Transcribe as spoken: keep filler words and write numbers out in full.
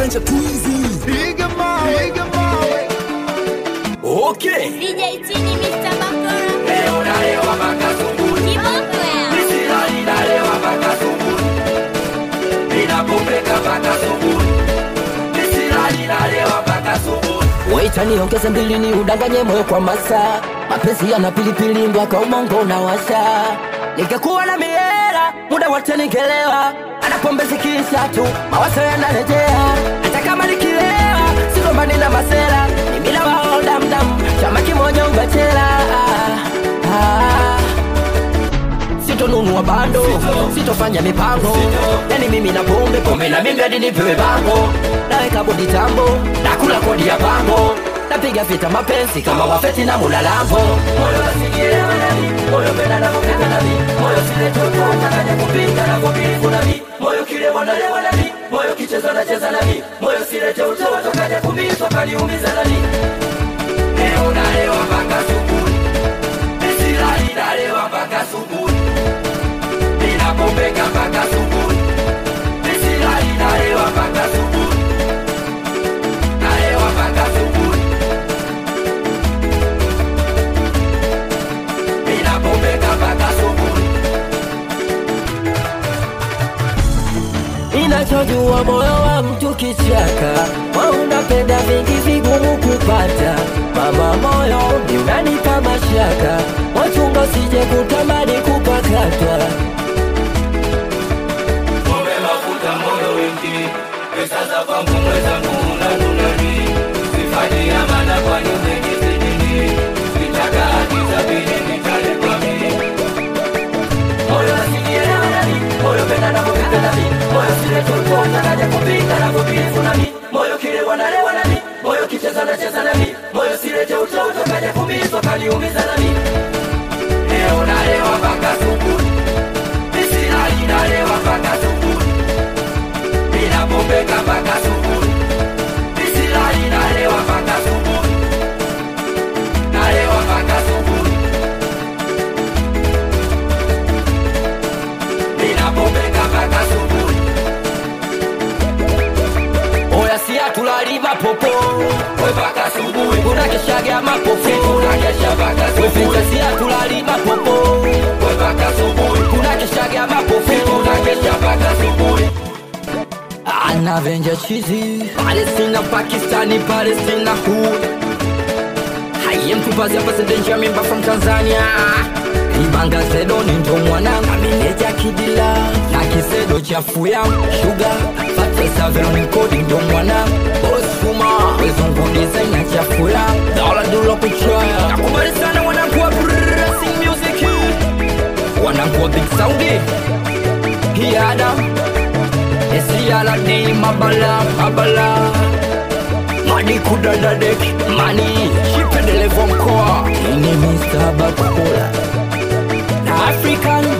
Ujanja Twizy. Piga mawe, piga mawe. Okay. D J Tini, mister Bakora. Leo na leo mpaka asubuhi. Kiboko ya. Nisilali na leo mpaka asubuhi. Ninapopeka mpaka asubuhi. Nisilali na leo mpaka asubuhi. Waita niongeze mbili ni udanganye moyo kwa masa. Mapenzi yana pilipili mpaka umongo unawasha. Ningekuwa na miela, muda wote ningelewa. Anapombe zikisha tu, mawazo yanarejea. Hata kama nikilewa, sigombani na masela. Mimi na wao damdam, chama kimoja umbachela. Ah, ah. Sitonunua bando, sitofanya mipango. Yani mimi na pombe, pombe na mimi hadi nipewe bango. Naweka bodi tambo, nakula kodi ya pango. Napiga vita mapenzi kama wafeti na mulalambo. Moyo wasikielewa nami, moyo penda na kupenda nami. Moyo sile toto, utakaje kupinga na kupilifu nami. Moyo kile wanalewa nami, moyo kicheza na cheza nami. Moyo sile toto, utakaje kumizwa kaniumiza nami. Leo na leo mpaka asubuhi. Nisilali na leo mpaka asubuhi. Ninapopeka mpaka asubuhi. Nisilali na leo mpaka asubuhi. Na leo mpaka asubuhi. Ninapopeka mpaka asubuhi. Ninachojua moyo wa mtu kichaka, wa unapenda vingi vigumu kupata. Mama moyo ni unanipa mashaka, wachunga usije kutamani kupakatwa. Ngombe mafuta moyo wingi, pesa za kwangu mwezangu unanunani. Sifanye amana kwa nyume kizidini, nitaka haki za bini nitale kwa mimi. Moyo wasikielewa nami, moyo penda na kupenda nami. Moyo sile toto, utakaje kupinga na kupilifu nami. Moyo kile wanalewa nami, moyo kicheza na cheza nami. Moyo sile toto, utakaje kumizwa kaniumiza nami. Leo na leo mpaka asubuhi. Nisilali na leo mpaka asubuhi. Ninapopeka mpaka asubuhi. Nisilali na leo mpaka asubuhi. Na leo mpaka asubuhi. Ninapopeka mpaka asubuhi. Oya siya tulali mapopo, We mpaka asubuhi. kuna keshaga mapopo. Tunakesha mpaka asubuhi. Wefita siya tulali mapopo, We mpaka asubuhi. kuna keshaga mapopo. Tunakesha mpaka asubuhi. Anavenja chizi Palestina, Pakistani, Palestina hood. I am Tupazi, a president member from Tanzania. Ibanga Zedo ni ndo mwanangu, amineja kidila na kisedo chafu yangu. Sugar, Fatesa Veronica ndo mwanangu. Boss Fuma, wezungu design na chafu yangu. Dola dula kuchaya, nakubali sana wanangu wa Pressing Music, wanangu wa Big Saudi. Hii Adam Esi ala ni mabala, mabala. Mani kudada deki, mani Shipendele von koa. Ini mister Bakula, African